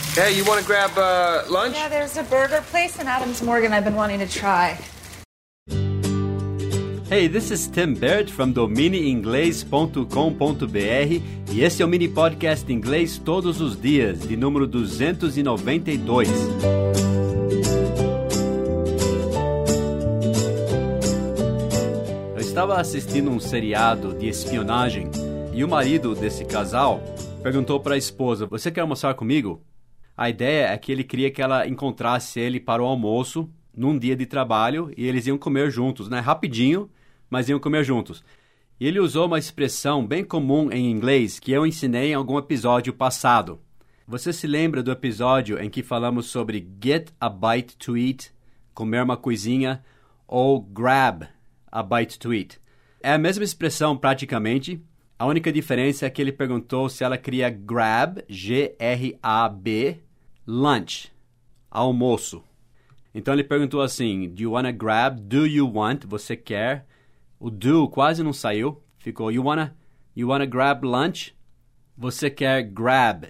Hey, you want to grab lunch? Yeah, there's a burger place in Adams Morgan I've been wanting to try. Hey, this is Tim Baird from domineinglês.com.br e esse é o mini podcast inglês todos os dias, de número 292. Eu estava assistindo um seriado de espionagem e o marido desse casal perguntou para a esposa: "Você quer almoçar comigo?" A ideia é que ele queria que ela encontrasse ele para o almoço num dia de trabalho e eles iam comer juntos, né? Rapidinho, mas iam comer juntos. E ele usou uma expressão bem comum em inglês que eu ensinei em algum episódio passado. Você se lembra do episódio em que falamos sobre get a bite to eat, comer uma coisinha, ou grab a bite to eat? É a mesma expressão praticamente. A única diferença é que ele perguntou se ela queria grab, G-R-A-B, lunch, almoço. Então ele perguntou assim, do you wanna grab, do you want, você quer? O do quase não saiu, ficou you wanna grab lunch? Você quer grab,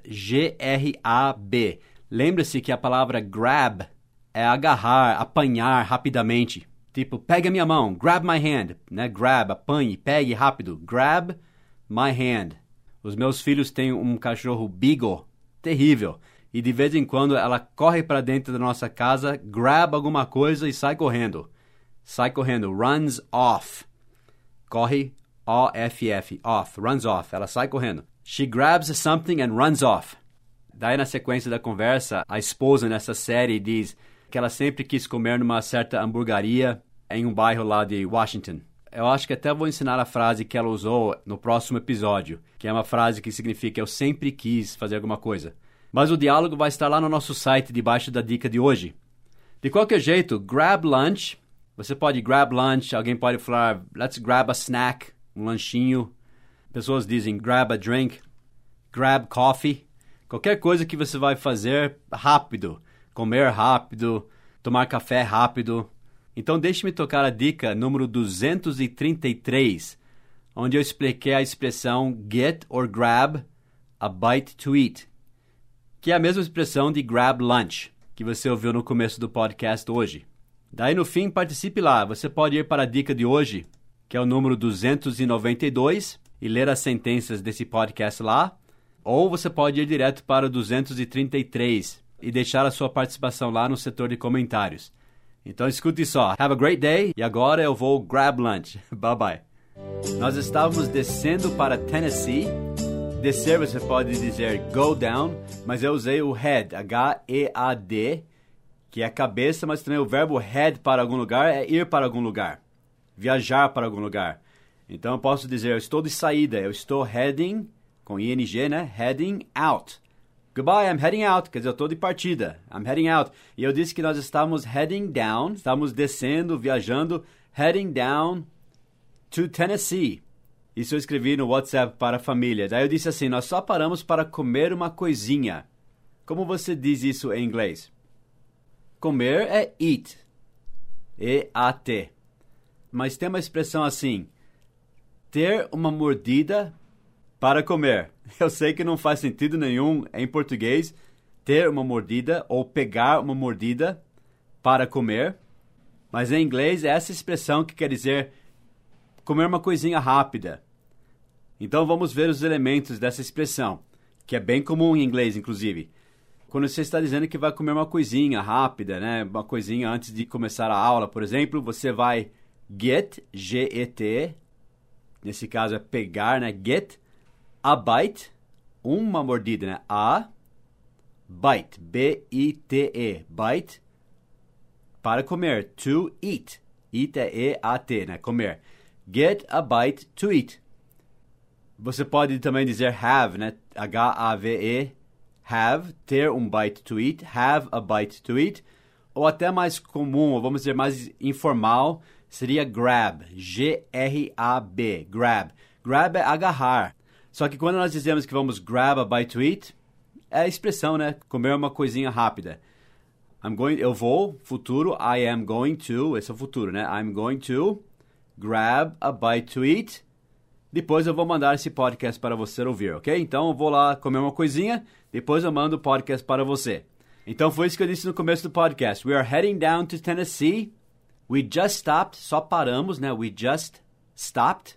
G-R-A-B. Lembre-se que a palavra grab é agarrar, apanhar rapidamente. Tipo, pega minha mão, grab my hand, né? Grab, apanhe, pegue rápido, grab my hand. Os meus filhos têm um cachorro beagle, terrível. E de vez em quando ela corre para dentro da nossa casa, grab alguma coisa e sai correndo. Sai correndo, runs off. Corre, O-F-F, off, runs off. Ela sai correndo. She grabs something and runs off. Daí na sequência da conversa, a esposa nessa série diz que ela sempre quis comer numa certa hamburgueria em um bairro lá de Washington. Eu acho que até vou ensinar a frase que ela usou no próximo episódio, que é uma frase que significa eu sempre quis fazer alguma coisa. Mas o diálogo vai estar lá no nosso site debaixo da dica de hoje. De qualquer jeito, grab lunch. Você pode grab lunch, alguém pode falar let's grab a snack, um lanchinho. Pessoas dizem grab a drink, grab coffee. Qualquer coisa que você vai fazer rápido, comer rápido, tomar café rápido. Então deixe-me tocar a dica número 233, onde eu expliquei a expressão get or grab a bite to eat, que é a mesma expressão de grab lunch, que você ouviu no começo do podcast hoje. Daí no fim, participe lá. Você pode ir para a dica de hoje, que é o número 292, e ler as sentenças desse podcast lá, ou você pode ir direto para o 233 e deixar a sua participação lá no setor de comentários. Então escute só. Have a great day. E agora eu vou grab lunch. Bye bye. Nós estávamos descendo para Tennessee. Descer você pode dizer go down, mas eu usei o head, H-E-A-D, que é cabeça, mas também o verbo head para algum lugar é ir para algum lugar. Viajar para algum lugar. Então eu posso dizer eu estou de saída, eu estou heading, com ING, né? Heading out. Goodbye, I'm heading out. Quer dizer, eu estou de partida. I'm heading out. E eu disse que nós estávamos heading down. Estamos descendo, viajando. Heading down to Tennessee. Isso eu escrevi no WhatsApp para a família. Daí eu disse assim, nós só paramos para comer uma coisinha. Como você diz isso em inglês? Comer é eat. E-A-T. Mas tem uma expressão assim. Ter uma mordida para comer. Eu sei que não faz sentido nenhum em português ter uma mordida ou pegar uma mordida para comer, mas em inglês é essa expressão que quer dizer comer uma coisinha rápida. Então vamos ver os elementos dessa expressão, que é bem comum em inglês, inclusive. Quando você está dizendo que vai comer uma coisinha rápida, né? Uma coisinha antes de começar a aula, por exemplo, você vai get, G-E-T, nesse caso é pegar, né? Get a bite, uma mordida, né? A bite, B-I-T-E, bite, para comer, to eat. Eat é E-A-T, né? Comer. Get a bite to eat. Você pode também dizer have, né? H-A-V-E, have, ter um bite to eat, have a bite to eat. Ou até mais comum, ou vamos dizer mais informal, seria grab, G-R-A-B, grab. Grab é agarrar. Só que quando nós dizemos que vamos grab a bite to eat, é a expressão, né? Comer uma coisinha rápida. Eu vou, futuro, I am going to, esse é o futuro, né? I'm going to grab a bite to eat depois eu vou mandar esse podcast para você ouvir, ok? Então eu vou lá comer uma coisinha, depois eu mando o podcast para você. Então foi isso que eu disse no começo do podcast. We are heading down to Tennessee. We just stopped, só paramos, né? We just stopped,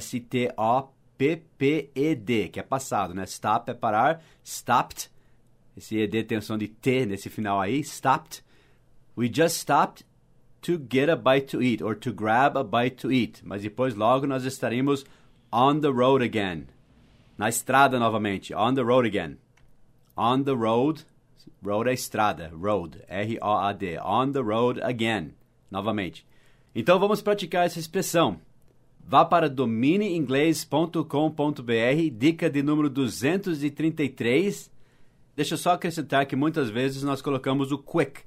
S-T-O-P-P-E-D, que é passado, né? Stop é parar, stopped. Esse ED tem o som de T nesse final aí, stopped. We just stopped to get a bite to eat, or to grab a bite to eat. Mas depois logo nós estaremos on the road again. Na estrada novamente, on the road again. On the road, road é estrada, road, R-O-A-D, on the road again. Novamente. Então vamos praticar essa expressão. Vá para domineinglês.com.br, dica de número 233. Deixa eu só acrescentar que muitas vezes nós colocamos o quick,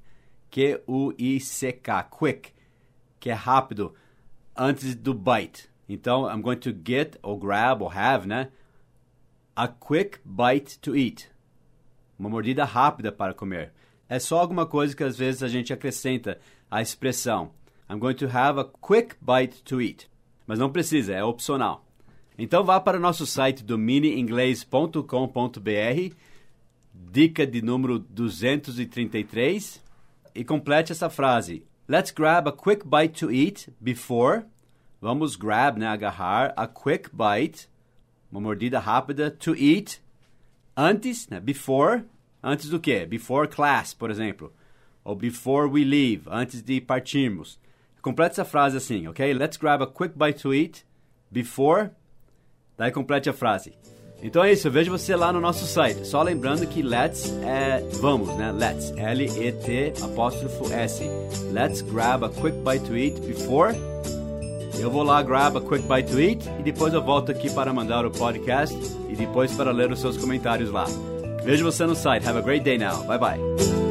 Q-U-I-C-K, quick, que é rápido, antes do bite. Então, I'm going to get, or grab, or have, né? A quick bite to eat. Uma mordida rápida para comer. É só alguma coisa que às vezes a gente acrescenta a expressão. I'm going to have a quick bite to eat. Mas não precisa, é opcional. Então vá para o nosso site domineinglês.com.br, dica de número 233, e complete essa frase. Let's grab a quick bite to eat before. Vamos grab, né, agarrar, a quick bite, uma mordida rápida, to eat, antes, né, before, antes do quê? Before class, por exemplo. Ou before we leave, antes de partirmos. Complete essa frase assim, ok? Let's grab a quick bite to eat before. Daí complete a frase. Então é isso, eu vejo você lá no nosso site. Só lembrando que let's é vamos, né? Let's, L-E-T''S. Let's grab a quick bite to eat before. Eu vou lá grab a quick bite to eat e depois eu volto aqui para mandar o podcast e depois para ler os seus comentários lá. Vejo você no site. Have a great day now. Bye bye.